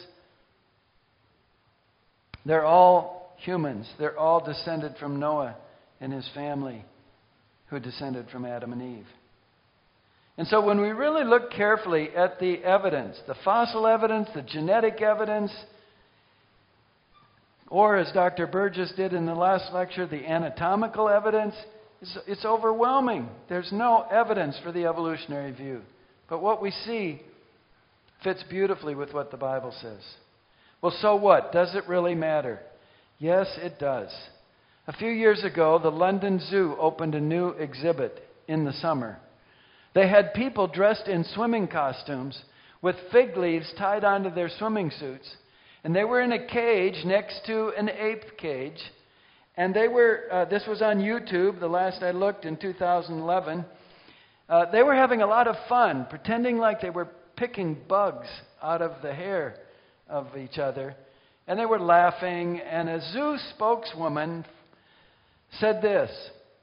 They're all humans. They're all descended from Noah and his family, who descended from Adam and Eve. And so when we really look carefully at the evidence, the fossil evidence, the genetic evidence, or as Doctor Burgess did in the last lecture, the anatomical evidence, it's, it's overwhelming. There's no evidence for the evolutionary view. But what we see fits beautifully with what the Bible says. Well, so what? Does it really matter? Yes, it does. A few years ago, the London Zoo opened a new exhibit in the summer. They had people dressed in swimming costumes with fig leaves tied onto their swimming suits. And they were in a cage next to an ape cage. And they were, uh, this was on YouTube, the last I looked in two thousand eleven. Uh, they were having a lot of fun, pretending like they were picking bugs out of the hair of each other. And they were laughing. And a zoo spokeswoman said this: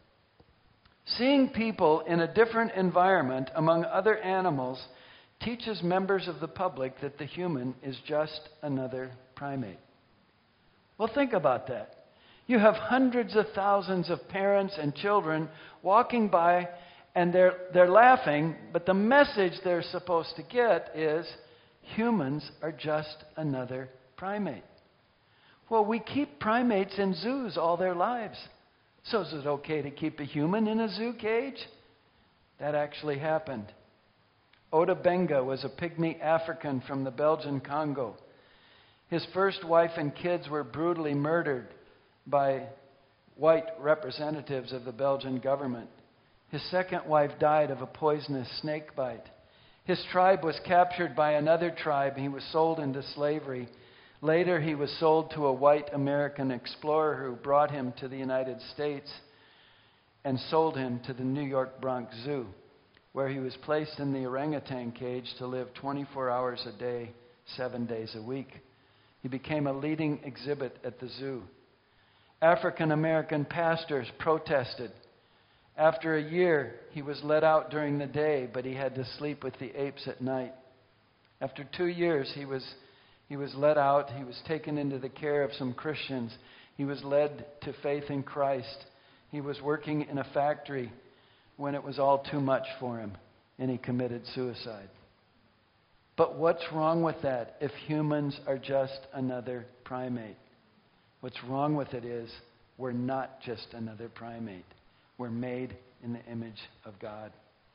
seeing people in a different environment among other animals teaches members of the public that the human is just another primate. Well, think about that. You have hundreds of thousands of parents and children walking by, and they're, they're laughing, but the message they're supposed to get is humans are just another primate. Well, we keep primates in zoos all their lives. So is it okay to keep a human in a zoo cage? That actually happened. Oda Benga was a pygmy African from the Belgian Congo. His first wife and kids were brutally murdered by white representatives of the Belgian government. His second wife died of a poisonous snake bite. His tribe was captured by another tribe, and he was sold into slavery. Later, he was sold to a white American explorer who brought him to the United States and sold him to the New York Bronx Zoo, where he was placed in the orangutan cage to live twenty-four hours a day, seven days a week. He became a leading exhibit at the zoo. African American pastors protested. After a year, he was let out during the day, but he had to sleep with the apes at night. After two years, he was He was let out. He was taken into the care of some Christians. He was led to faith in Christ. He was working in a factory when it was all too much for him, and he committed suicide. But what's wrong with that if humans are just another primate? What's wrong with it is we're not just another primate. We're made in the image of God.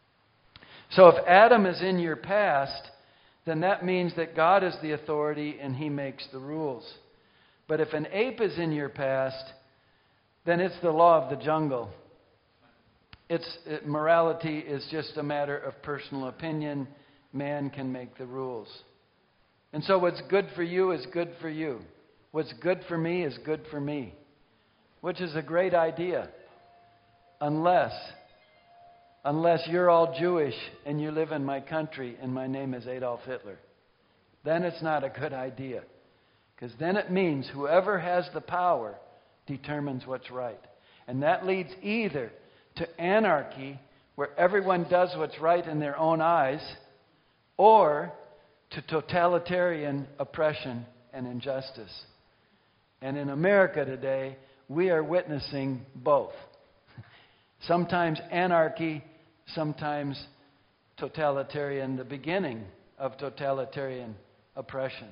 So if Adam is in your past, then that means that God is the authority and He makes the rules. But if an ape is in your past, then it's the law of the jungle. It's, it, morality is just a matter of personal opinion. Man can make the rules. And so what's good for you is good for you. What's good for me is good for me. Which is a great idea. Unless, unless you're all Jewish and you live in my country and my name is Adolf Hitler. Then it's not a good idea. Because then it means whoever has the power determines what's right. And that leads either to anarchy, where everyone does what's right in their own eyes, or to totalitarian oppression and injustice. And in America today, we are witnessing both. Sometimes anarchy, sometimes totalitarian, the beginning of totalitarian oppression.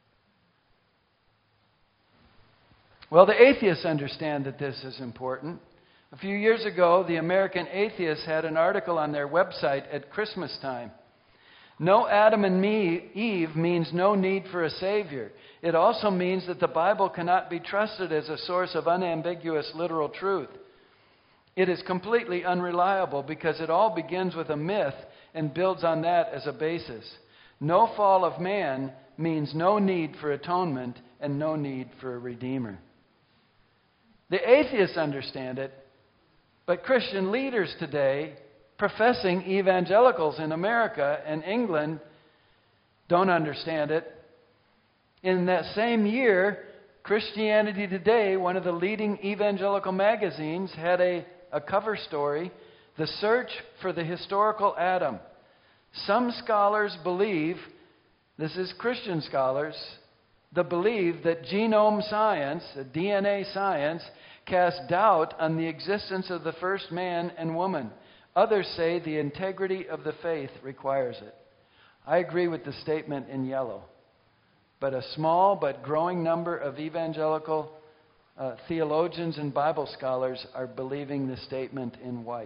Well, the atheists understand that this is important. A few years ago, the American Atheists had an article on their website at Christmas time. No Adam and me, Eve means no need for a Savior. It also means that the Bible cannot be trusted as a source of unambiguous literal truth. It is completely unreliable because it all begins with a myth and builds on that as a basis. No fall of man means no need for atonement and no need for a Redeemer. The atheists understand it, but Christian leaders today, professing evangelicals in America and England, don't understand it. In that same year, Christianity Today, one of the leading evangelical magazines, had a, a cover story, The Search for the Historical Adam. Some scholars believe, this is Christian scholars, that believe that genome science, D N A science, casts doubt on the existence of the first man and woman. Others say the integrity of the faith requires it. I agree with the statement in yellow. But a small but growing number of evangelical uh, theologians and Bible scholars are believing the statement in white.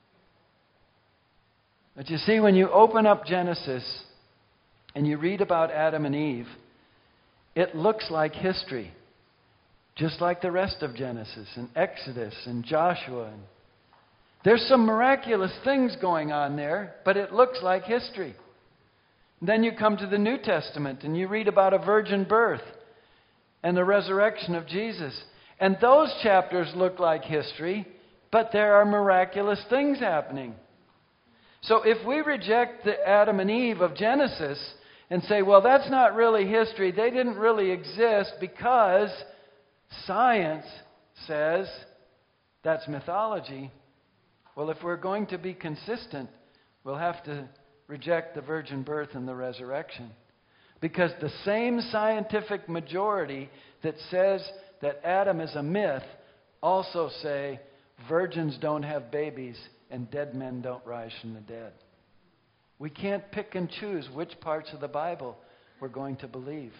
But you see, when you open up Genesis and you read about Adam and Eve, it looks like history, just like the rest of Genesis and Exodus and Joshua. And there's some miraculous things going on there, but it looks like history. Then you come to the New Testament and you read about a virgin birth and the resurrection of Jesus. And those chapters look like history, but there are miraculous things happening. So if we reject the Adam and Eve of Genesis and say, well, that's not really history, they didn't really exist because science says that's mythology. Well, if we're going to be consistent, we'll have to reject the virgin birth and the resurrection. Because the same scientific majority that says that Adam is a myth also say virgins don't have babies and dead men don't rise from the dead. We can't pick and choose which parts of the Bible we're going to believe.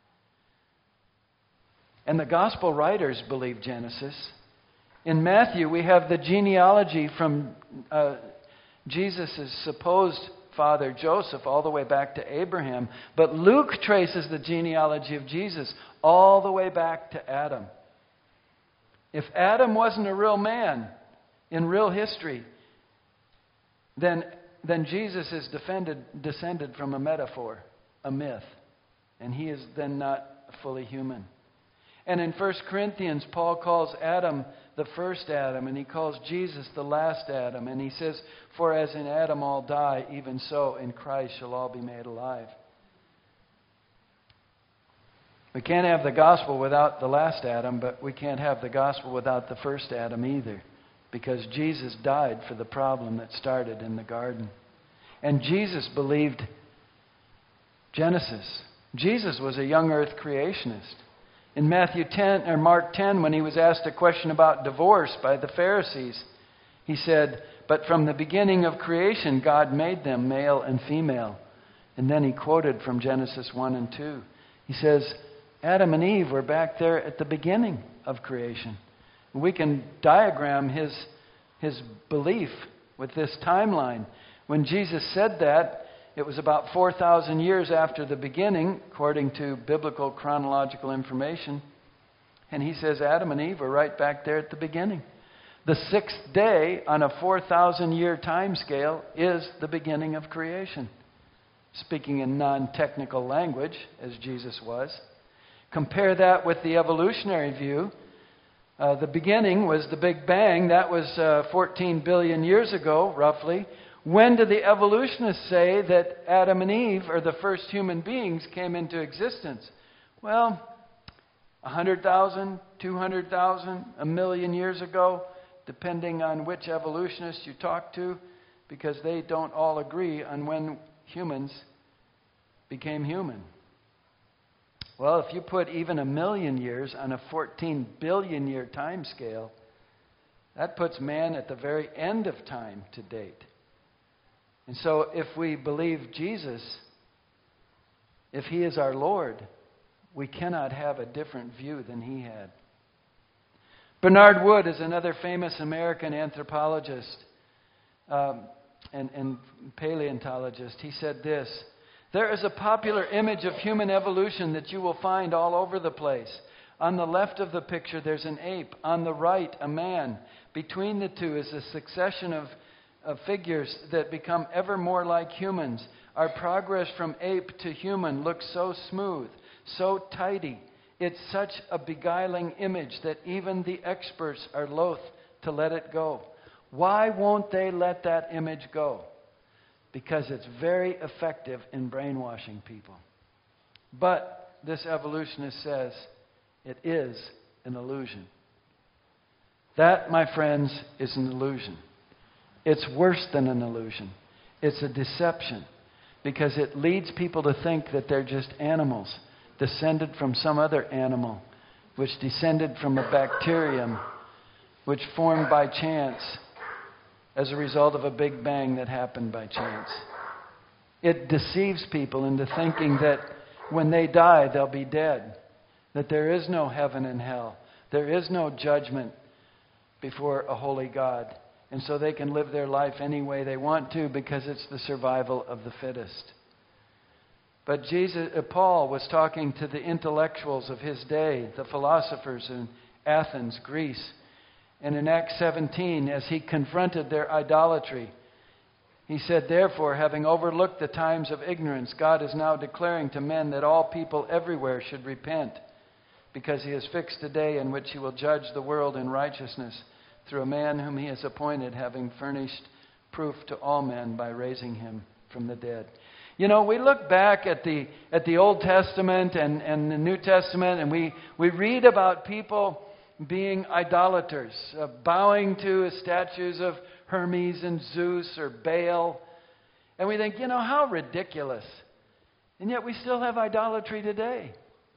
And the gospel writers believe Genesis. In Matthew, we have the genealogy from uh, Jesus' supposed father Joseph all the way back to Abraham. But Luke traces the genealogy of Jesus all the way back to Adam. If Adam wasn't a real man in real history, then, then Jesus is defended, descended from a metaphor, a myth. And he is then not fully human. And in First Corinthians, Paul calls Adam the first Adam, and he calls Jesus the last Adam. And he says, for as in Adam all die, even so in Christ shall all be made alive. We can't have the gospel without the last Adam, but we can't have the gospel without the first Adam either, because Jesus died for the problem that started in the garden. And Jesus believed Genesis. Jesus was a young earth creationist. In Matthew ten or Mark ten, when he was asked a question about divorce by the Pharisees, he said, but from the beginning of creation, God made them male and female. And then he quoted from Genesis one and two. He says, Adam and Eve were back there at the beginning of creation. We can diagram his, his belief with this timeline. When Jesus said that, it was about four thousand years after the beginning, according to biblical chronological information. And he says Adam and Eve were right back there at the beginning. The sixth day on a four thousand year time scale is the beginning of creation. Speaking in non-technical language, as Jesus was. Compare that with the evolutionary view. Uh, the beginning was the Big Bang. That was uh, fourteen billion years ago, roughly. When do the evolutionists say that Adam and Eve, or the first human beings, came into existence? Well, one hundred thousand, two hundred thousand, a million years ago, depending on which evolutionist you talk to, because they don't all agree on when humans became human. Well, if you put even a million years on a fourteen billion year time scale, that puts man at the very end of time to date. And so if we believe Jesus, if he is our Lord, we cannot have a different view than he had. Bernard Wood is another famous American anthropologist um, and, and paleontologist. He said this: "There is a popular image of human evolution that you will find all over the place. On the left of the picture, there's an ape. On the right, a man. Between the two is a succession of, of figures that become ever more like humans. Our progress from ape to human looks so smooth, so tidy. It's such a beguiling image that even the experts are loath to let it go. Why won't they let that image go? Because it's very effective in brainwashing people." But this evolutionist says it is an illusion. That, my friends, is an illusion. It's worse than an illusion. It's a deception, because it leads people to think that they're just animals, descended from some other animal, which descended from a bacterium, which formed by chance as a result of a big bang that happened by chance. It deceives people into thinking that when they die, they'll be dead, that there is no heaven and hell, there is no judgment before a holy God, and so they can live their life any way they want to because it's the survival of the fittest. But Jesus, uh, Paul was talking to the intellectuals of his day, the philosophers in Athens, Greece. And in Acts seventeen, as he confronted their idolatry, he said, "Therefore, having overlooked the times of ignorance, God is now declaring to men that all people everywhere should repent, because he has fixed a day in which he will judge the world in righteousness through a man whom he has appointed, having furnished proof to all men by raising him from the dead." You know, we look back at the at the Old Testament and, and the New Testament, and we, we read about people being idolaters, uh, bowing to statues of Hermes and Zeus or Baal. And we think, you know, how ridiculous. And yet we still have idolatry today.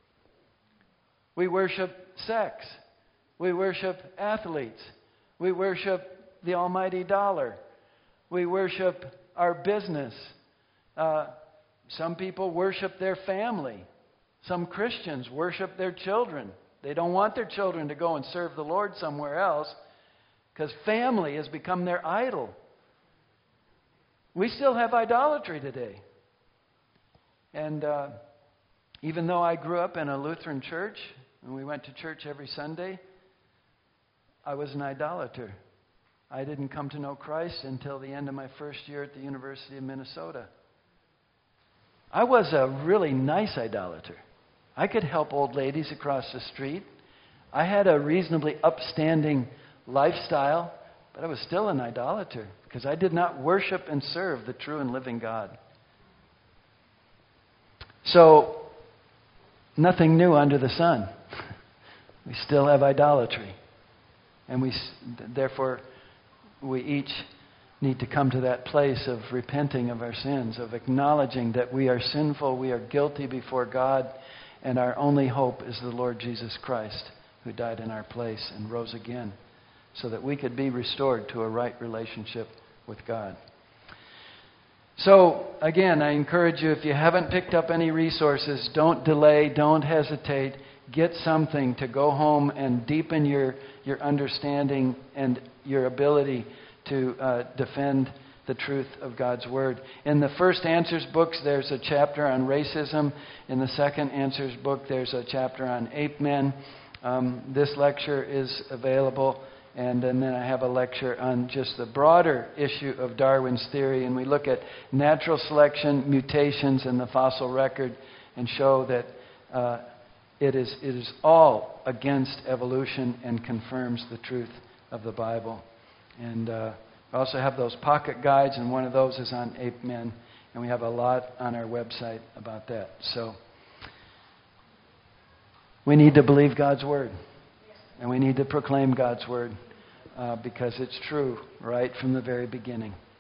We worship sex. We worship athletes. We worship the almighty dollar. We worship our business. Uh, some people worship their family. Some Christians worship their children. They don't want their children to go and serve the Lord somewhere else because family has become their idol. We still have idolatry today. And uh, even though I grew up in a Lutheran church and we went to church every Sunday, I was an idolater. I didn't come to know Christ until the end of my first year at the University of Minnesota. I was a really nice idolater. I could help old ladies across the street. I had a reasonably upstanding lifestyle, but I was still an idolater because I did not worship and serve the true and living God. So, nothing new under the sun. We still have idolatry. And we, therefore, we each need to come to that place of repenting of our sins, of acknowledging that we are sinful, we are guilty before God, and our only hope is the Lord Jesus Christ, who died in our place and rose again, so that we could be restored to a right relationship with God. So, again, I encourage you, if you haven't picked up any resources, don't delay, don't hesitate. Get something to go home and deepen your, your understanding and your ability to uh, defend the truth of God's Word. In the first Answers books, there's a chapter on racism. In the second Answers book, there's a chapter on ape men. Um, this lecture is available. And, and then I have a lecture on just the broader issue of Darwin's theory. And we look at natural selection, mutations, and the fossil record and show that uh, it is, it is all against evolution and confirms the truth of the Bible. And uh, we also have those pocket guides, and one of those is on ape men. And we have a lot on our website about that. So We need to believe God's word. And we need to proclaim God's word uh, because it's true right from the very beginning.